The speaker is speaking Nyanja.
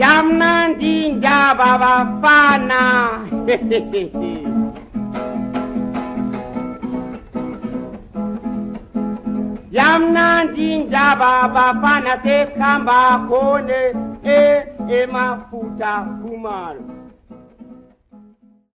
Yamnandinja baba fana. Yamnandinja baba fana se kamba kone mafuta kumaro.